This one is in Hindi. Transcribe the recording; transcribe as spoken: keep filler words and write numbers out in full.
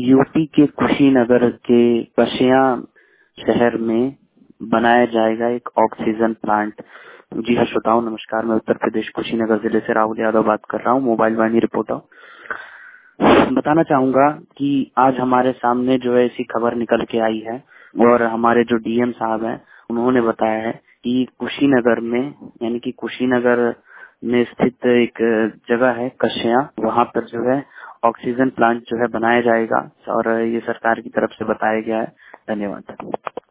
यूपी के कुशीनगर के कसिया शहर में बनाया जाएगा एक ऑक्सीजन प्लांट। जी हाँ श्रोताओं, नमस्कार। मैं उत्तर प्रदेश कुशीनगर जिले से राहुल यादव बात कर रहा हूँ, मोबाइल वाहिनी रिपोर्टर। बताना चाहूंगा कि आज हमारे सामने जो है ऐसी खबर निकल के आई है और हमारे जो डीएम साहब हैं उन्होंने बताया है कि कुशीनगर में, यानी कि कुशीनगर में स्थित एक जगह है कसिया, वहाँ पर जो है ऑक्सीजन प्लांट जो है बनाया जाएगा और ये सरकार की तरफ से बताया गया है। धन्यवाद।